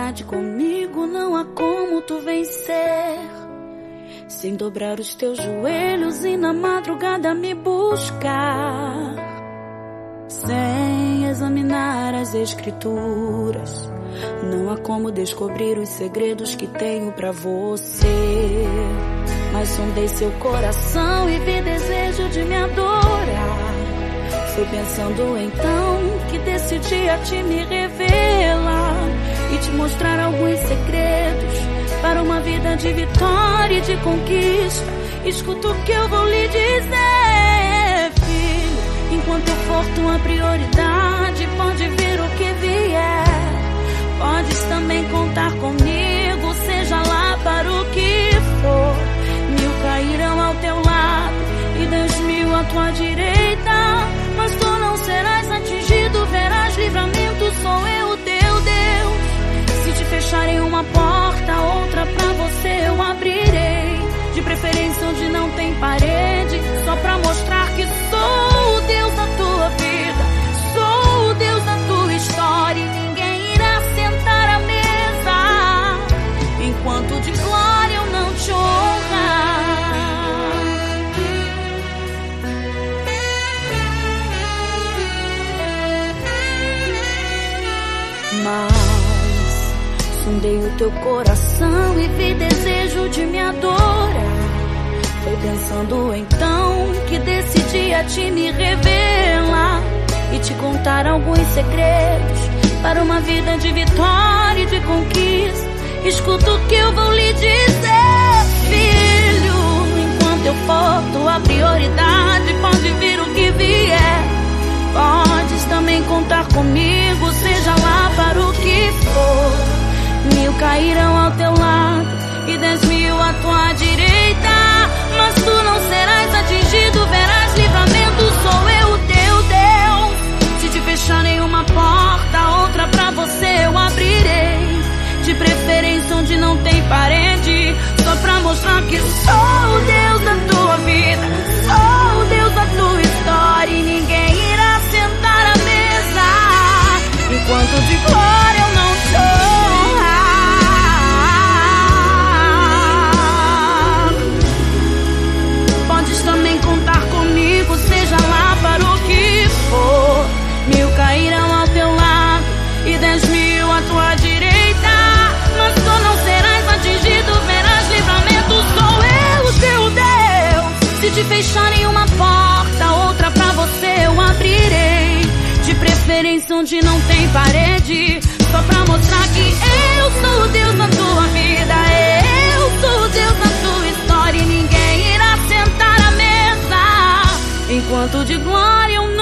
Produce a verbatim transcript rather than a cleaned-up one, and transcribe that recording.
verdade, comigo não há como tu vencer, sem dobrar os teus joelhos e na madrugada me buscar, sem examinar as escrituras. Não há como descobrir os segredos que tenho pra você, mas sondei seu coração e vi desejo de me adorar. Foi pensando então que decidi a ti me revelar e te mostrar alguns segredos para uma vida de vitória e de conquista. Escuta o que eu vou lhe dizer, filho. Enquanto eu for tua prioridade, pode vir o que vier. Podes também contar comigo, seja lá para o que for. Mil cairão ao teu lado e dez mil à tua direita, mas tu não serás atingido, verás livramento, sou eu o teu Deus. Se te fecharem uma porta, outra pra você eu abrirei, de preferência onde não tem parede, só pra mostrar que sou o Deus da tua vida, sou o Deus da tua história, e ninguém irá sentar à mesa enquanto de glória eu não te honrar. Mas sondei o teu coração e vi desejo de me adorar. Foi pensando então que decidi a ti me revelar e te contar alguns segredos para uma vida de vitória e de conquista. Escuta o que eu vou lhe dizer, filho. Enquanto eu for tua prioridade, pode vir o que vier. Podes também contar comigo, seja lá para o que for. Mil cairão ao teu lado e dez mil à tua direita, mas tu não serás atingido, verás livramento, sou eu o teu Deus. Se te fecharem uma porta, outra pra você eu abrirei, de preferência onde não tem parede, só pra mostrar que sou o Deus da tua vida, sou o Deus da tua história, e ninguém irá sentar à mesa enquanto de glória eu não te honrar. Podes também contar comigo, seja lá para o que for. Mil cairão ao teu lado e dez mil à tua direita, mas tu não serás atingido, verás livramento, sou eu o teu Deus. Se te fecharem uma porta, outra pra você eu abrirei, de preferência onde não tem parede, só pra mostrar que eu sou o Deus da tua vida, eu sou o Deus da tua história, e ninguém irá sentar à mesa enquanto de glória eu